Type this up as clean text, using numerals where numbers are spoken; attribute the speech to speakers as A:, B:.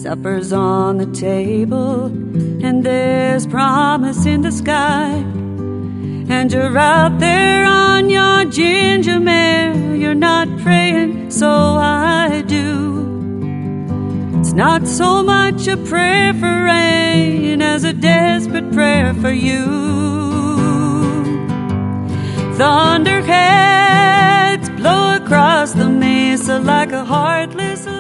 A: Supper's on the table, and there's promise in the sky. And you're out there on your ginger mare. You're not praying, so I do. It's not so much a prayer for rain as a desperate prayer for you. Thunderheads blow across the mesa like a heartless